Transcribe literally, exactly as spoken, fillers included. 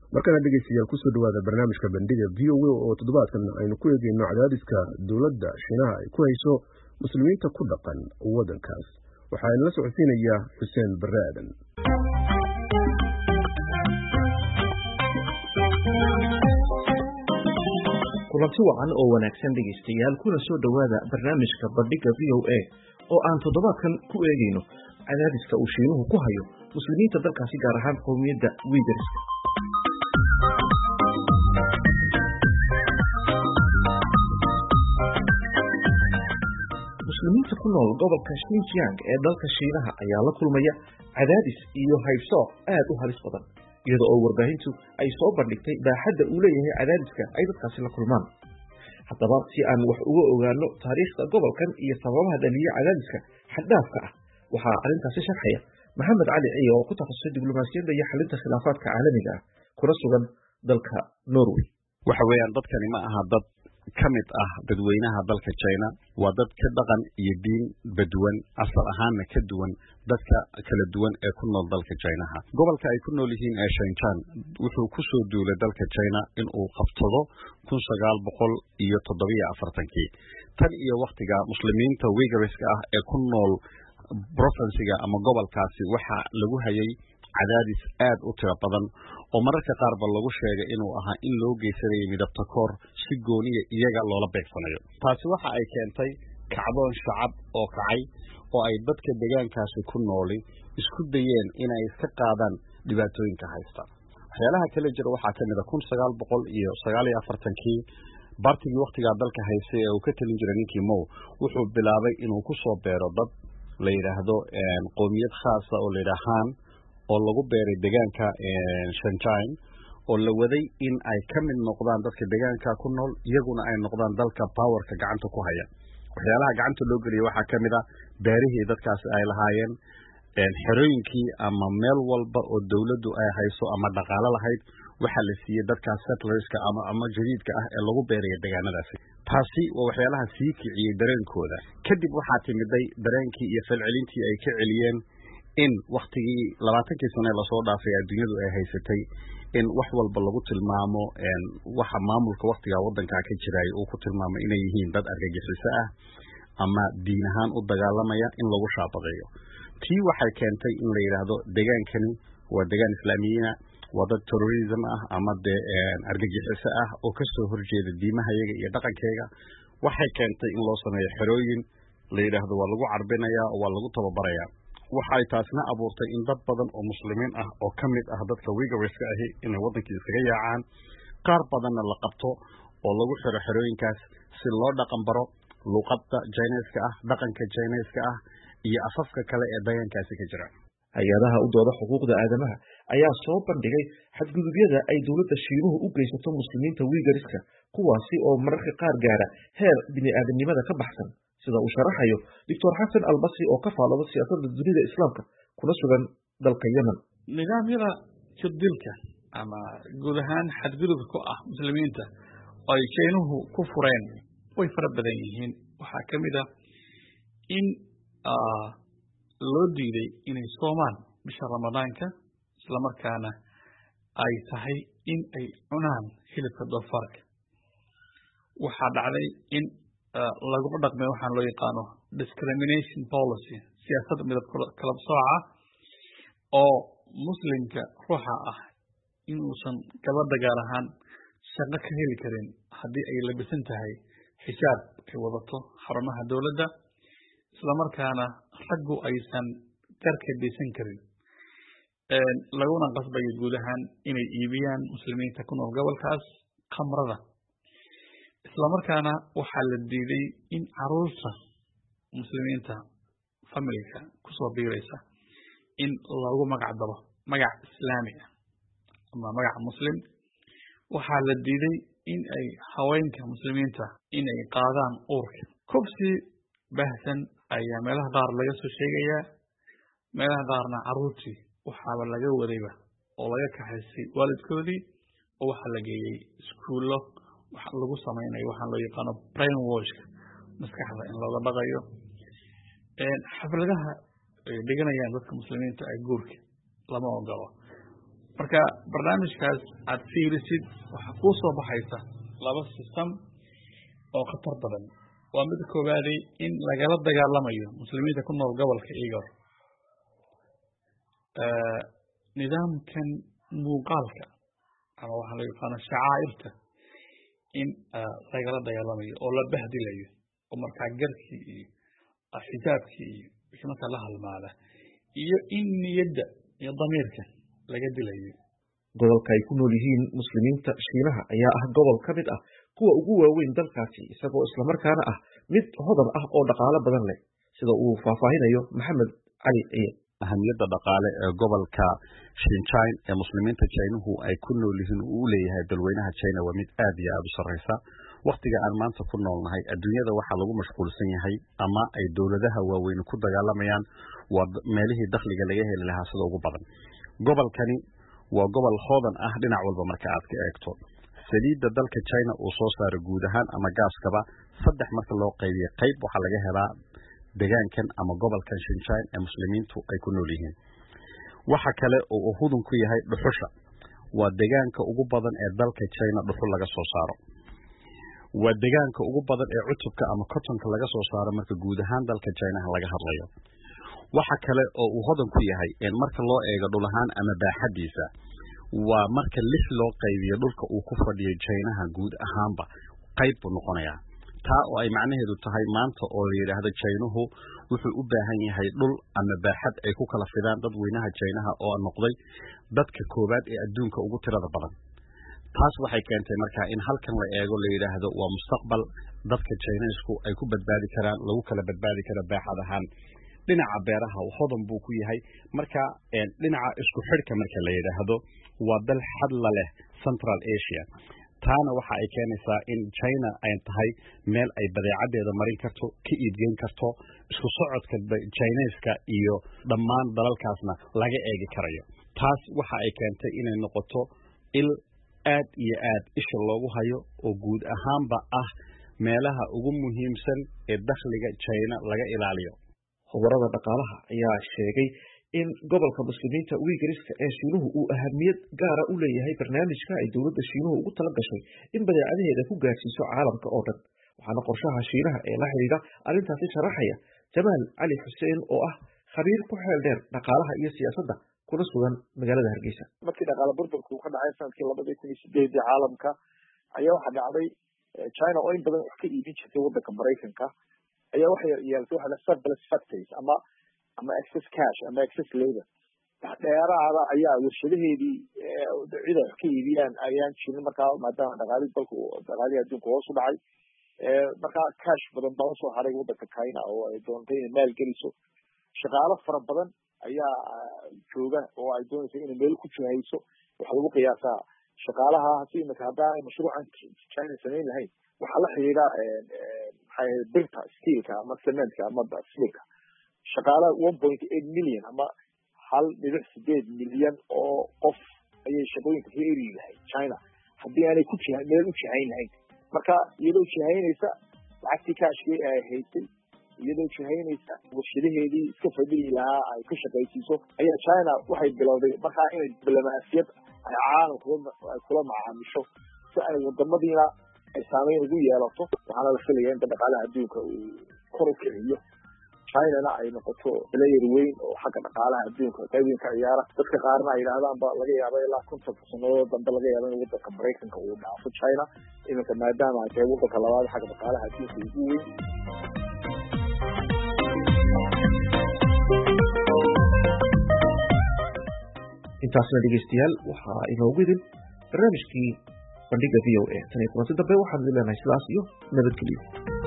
markana dhegeystayaal kusoo dhawaada barnaamijka bandhiga V O A oo toddobaadkan aynu ku eegayno cadaadiska dowladda Shiinaha ay ku hayso muslimiinta ku dhaqan waddankaas. Waxaa inala socodsiinaya Xuseen Barre Aadan. kulanti wacan oo wanaagsan dhegeystayaal kuna soo dhawaada barnaamijka bandhiga V O A oo aan toddobaadkan ku eegayno cadaadiska uu Shiinuhu ku hayo muslimiinta dalkaasi gaar ahaan qowmiyadda Uyghurska. muslimiinta ku nool gobolka Xinjiang ee dalka Shiinaha ayaa la kulmaya cadaadis iyo haybsooc aad u halis badan iyadoo oo warbaahintu ay soo bandhigtay baaxadda uu leeyahay cadaadiska ay dadkaasi la kulmaan. haddaba si aan wax uga ogaano taariikhda gobolkan iyo sababaha dhaliya cadaadiska xad-dhaafka ah waxaa arrintaasi sharxaya maxamed cali ciye oo ku takhasusay diblomaasiyadda iyo xalinta khilaafaadka caalamiga ah kuna sugan dalka Norway. waxa weeyaan dadkani ma aha dad ka mid ah dadweynaha dalka China, waa dad ka dhaqan iyo diin baduwan asal ahaanna ka duwan dadka kala duwan ee ku nool dalka China. gobolka ay ku nool yihiin ee Xinjiang wuxuu ku soo duulay dalka China in uu qabsado kun sagaal boqol iyo toddoba iyo afartan-kii. tan iyo waqtiga muslimiinta Uyghurska ah ee ku nool province-ga ama gobolkaasi waxa lagu hayay cadaadis aad u tiro badan oo mararka qaar ba lagu sheegay inuu ahaa in loo geysanayo midabta koor si gooniya iyaga loola beegsanayo. taasi waxa ay keentay kacdoon shacab oo kacay oo ay dadka deegaankaasi ku nooli isku dayeen inay iska qaadaan dhibaatooyinka haysta. waxyaalaha kale jira waxaa ka mid ah kun sagaal boqol iyo sagaal iyo afartan-kii bartigii waqtigaa dalka haystay ee uu ka talin jiray ninkii Mao wuxuu bilaabay inuu ku soo beero dad la yiraahdo qowmiyad khaas ah oo la yiraahaan oo lagu beeray deegaanka Xinjiang oo la waday in ay ka mid noqdaan dadka deegaanka ku nool iyaguna ay noqdaan dalka powerka gacanta ku haya. waxyaalaha gacanta loo geliyay waxaa ka mid ah beerihii dadkaasi ay lahaayeen, xerooyinkii ama meel walba oo dawladdu ay hayso ama dhaqaale lahayd waxa la siiyay dadkaas settlerska ama ama jadiidka ah ee lagu beeray deegaanadaasi. taasi waa waxyaalaha sii kiciyay dareenkooda. kadib waxaa timiday dareenkii iyo falcelintii ay ka celiyeen in waqtigii labaatankii sano la soo dhaafay adduunyadu ay haysatay in wax walba lagu tilmaamo waxa maamulka waqtiga waddanka ka jiray uu ku tilmaamay inay yihiin dad argagixiso ah ama diin ahaan u dagaalamaya in lagu shaabadeeyo. tii waxay keentay in la yiraahdo deegaankani waa deegaan islaamiyiina, waa dad terrorism ah ama de argagixiso ah oo ka soo horjeeda diimaha iyaga iyo dhaqankeega. waxay keentay in loo sameeyo xerooyin la yiraahdo waa lagu carbinaya oo waa lagu tababaraya. waxay taasna abuurtay in dad badan oo muslimiin ah oo ka mid ah dadka Uyghurska ahi inay waddankii iskaga yaacaan, qaar badanna la qabto oo lagu xiro xerooyinkaas si loo dhaqan baro luqadda Chinese-ka ah, dhaqanka Chinese-ka ah iyo afafka kale ee deegaankaasi ka jira. hay-adaha u dooda xuquuqda aadamaha ayaa soo bandhigay xadgudubyada ay dowladda Shiinuhu u geysato muslimiinta Uyghurska kuwaasi oo mararka qaar gaara heer bini'aadanimada ka baxsan sida uu sharaxayo Doctor Xasan Albasri oo ka faalooda siyaasadda dunida islaamka kuna sugan dalka Yemen. nidaamyada jadilka ama guud ahaan xadgudubka ku ah muslimiinta ay Shiinuhu ku fureen way fara badan yihiin. waxaa ka mid ah in loo diiday inay soomaan bisha ramadaanka isla markaana ay tahay in ay cunaan hilibka doofaarka. waxaa dhacday in lagu dhaqmay waxaan loo yaqaano discrimination policy, siyaasad midab kala sooca oo muslimka ruuxa ah inuusan gabadha gaar ahaan shaqo ka heli karin haddii ay labisan tahay xijaab ay wadato xarumaha dowladda, isla markaana raggu aysan garka deysan karin, laguna qasbayo guud ahaan inay iibiyaan muslimiinta ku nool gobolkaas khamrada. isla markaana waxaa la diiday in caruurta muslimiinta familka kusoo biiraysa in lagu magac dabo magac islaami ah ama magac muslim. waxaa la diiday in ay haweenka muslimiinta inay qaadaan uurka. kufsi baahsan ayaa meelaha qaar laga soo sheegayaa, meelaha qaarna caruurtii waxaaba laga wadayba oo laga kaxaysay waalidkoodii oo waxaa la geeyey iskuullo waxa lagu samaynayo waxaan loo yaqaano brain washka maskaxda in looga dhaqayo. xafladaha ay dhiganayaan dadka muslimiinta ay guurka lama ogolo. marka barnaamijkaas aad fiirisid waxaa kuu soo baxaysa laba system oo khatar badan. waa mid koobaaday in lagala dagaalamayo muslimiinta ku nool gobolka Igor nidaamkan muuqaalka ama waxa la yaqaan shacaa'irta in lagala dagaalamayo oo la bahdilayo oo markaa garkii iyo xijaabkii iyo wixii markaa la halmaada iyo in niyadda iyo damiirka laga dilayo. gobolka ay ku nool yihiin muslimiinta Shiinaha ayaa ah gobol ka mid ah kuwa ugu waaweyn dalkaasi, isagoo isla markaana ah mid hodan ah oo dhaqaale badan leh, sida uu faahfaahinayo Maxamed Cali Ciye. ahamiyadda dhaqaale ee gobolka Xinjiang ee muslimiinta Shiinuhu ay ku nool yihiin uu leeyahay dalweynaha China waa mid aad iyo aad u sareysa. waqtiga aan maanta ku noolnahay adduunyada waxaa lagu mashquulsan yahay ama ay dowladaha waaweyn ku dagaalamayaan waa meelihii dakhliga laga heli lahaa sida ugu badan. gobolkani waa gobol hodan ah dhinac walba marka aad ka eegto. saliidda dalka China uu soo saaro guud ahaan ama gaaskaba saddex marka loo qaybiyo qayb waxaa laga helaa deegaankan ama gobolkan Xinjiang ee muslimiintu ay ku nool yihiin. waxa kale oo uu hodan ku yahay dhuxusha. waa deegaanka ugu badan ee dalka China dhuxul laga soo saaro. waa deegaanka ugu badan ee cutubka ama cottonka laga soo saaro marka guud ahaan dalka China laga hadlayo. waxa kale oo uu hodan ku yahay in marka loo eego dhul ahaan ama baaxadiisa waa marka lix loo qaybiyo dhulka uu ku fadhiyo China guud ahaanba qayb buu noqonayaa. taa oo ay macnaheedu tahay maanta oo la yiraahdo China-hu wuxuu u baahan yahay dhul ama baaxad ay ku kala fidaan dadweynaha China oo noqday dadka koobaad ee adduunka ugu tirada badan. taas waxay keentay markaa in halkan la eego la yiraahdo waa mustaqbal dadka China-isku ay ku badbaadi karaan, lagu kala badbaadi karo baaxad ahaan. dhinaca beeraha hodan buu ku yahay. marka dhinaca isku xidhka marka la yiraahdo waa dal xad la leh Central Asia. taana waxa ay keenaysaa in China ay tahay meel ay badeecadeeda marin karto, ka iibgeyn karto, isku socodka Chinese-ka iyo dhammaan dalalkaasna laga eegi karayo. taas waxa ay keentay inay noqoto il aad iyo aad isha loogu hayo oo guud ahaanba ah meelaha ugu muhiimsan ee dakhliga China laga ilaaliyo. khubarada dhaqaalaha ayaa sheegay in gobolka muslimiinta Uyghurska ee Shiinuhu uu ahamiyad gaar ah u leeyahay barnaamijka ay dowladda Shiinuhu ugu tala gashay in badeecadaheeda ku gaarsiiso caalamka oo dhan. waxaana qorshaha Shiinaha ee la xiriira arrintaasi sharaxaya Jamaal Cali Xuseen oo ah khabiir ku xeel dheer dhaqaalaha iyo siyaasadda kuna sugan magaalada Hargeysa. markii dhaqaale burburku ka dhacay sanadkii labada kun iyo sideed caalamka ayaa waxa dhacday China oo in badan wax ka iibin jirtay waddanka Mareykanka ayaa waxay yeeltay waxa la surplus factories ama ama excess cash ama excess labor. dheeraada ayaa warshadaheedii cida wax ka iibiyaan ayaan jirin markaa maadaama dhaqaalihii dalku dhaqaalihii adduunka hoos u dhacay. markaa cash badan baa soo haray waddanka China oo ay doontay inay maal geliso. shaqaalo fara badan ayaa jooga oo ay doonayso inay meel ku jihayso. waxa lagu qiyaasaa shaqaalaha si imika haddaan ay mashruucan China samayn lahayn waxaa la xiriira maxay birta steelka ama cementka ama steelka shaqaalaha one point eight million ama hal dhibic sideed milyan oo qof ayay shaqooyinka ka eri lahayd China haddii aanay ku jiha meel u jihayn lahayn. marka iyadoo jihaynaysa lacagtii kaashkii ay haysay iyadoo jihaynaysa warshadaheedii iska fadhiyi lahaa ay ka shaqaysiiso ayaa China waxay bilowday markaa inay diblomaasiyad ay caalamka ay kula macaamisho si ay wadamadiina ay saameyn ugu yeelato. waxaana la filayaa in dhaqaalaha adduunka uu kor u kiciyo China ay noqoto player weyn oo xagga dhaqaalaha adduunka qayb weyn ka ciyaara. dadka qaarna ay yiraahdaan ba laga yaabay ilaa konton sanadood dambe laga yaabay in waddanka Mareykanka uu dhaafo China iminka maadaama ay tahay waddanka labaad xagga dhaqaalaha adduunka ugu weyn. intaasna dhegeystayaal waxaa inoogu idin barnaamijkii bandhiga V O A tan iyo kulanti dambe waxaan idin leenahay sidaas iyo nabadgelyo.